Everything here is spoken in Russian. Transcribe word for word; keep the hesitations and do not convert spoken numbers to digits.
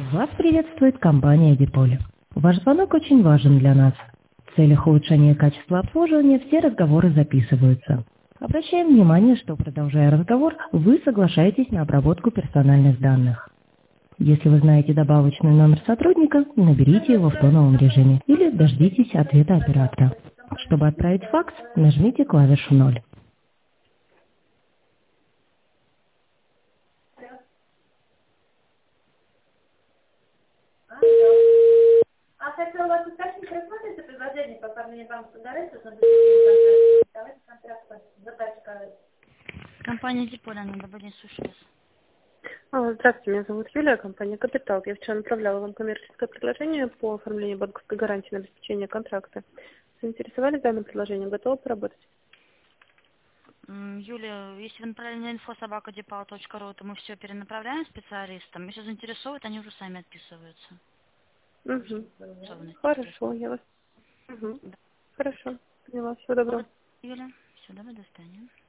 Вас приветствует компания Диполь. Ваш звонок очень важен для нас. В целях улучшения качества обслуживания все разговоры записываются. Обращаем внимание, что, продолжая разговор, вы соглашаетесь на обработку персональных данных. Если вы знаете добавочный номер сотрудника, наберите его в тоновом режиме или дождитесь ответа оператора. Чтобы отправить факс, нажмите клавишу ноль. А хотела вас уточнить, рассмотрите предложение по оформлению банковского гарантии на заключение контракта. Давайте контракт задачка. Компания Диполь, она добрый день, слушаю вас. А, Здравствуйте, меня зовут Юлия, компания «Капитал». Я вчера направляла вам коммерческое предложение по оформлению банковской гарантии на обеспечение контракта. Заинтересовались данным предложением? Готовы поработать? М, Юлия, если вы направили на инфо собака дипал точка ру, то мы все перенаправляем специалистам. Если заинтересовывают, они уже сами отписываются. Угу. Особенности Хорошо, происходят. я вас... Угу. Да. Хорошо, поняла. Всего доброго. Вот, Юля, все, давай, до свидания.